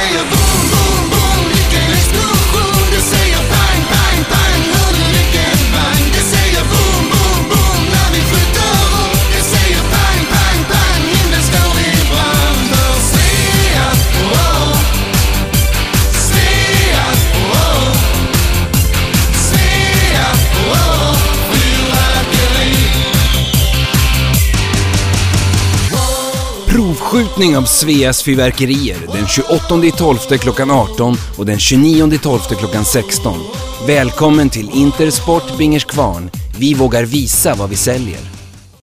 säger boom, boom, boom, vilken explosion. Det säger bang, bang, bang, hör du vilken bang. Det säger boom, boom, boom, när vi skjuter upp. Det säger bang, bang, bang, himlen står i brand. För Svea, oh, Svea, oh, Svea, oh, fyrverkeri. Provskjutning av Sveas fyrverkerier den 28/12 klockan 18 och den 29/12 klockan 16. Välkommen till Intersport Bingerskvarn. Vi vågar visa vad vi säljer.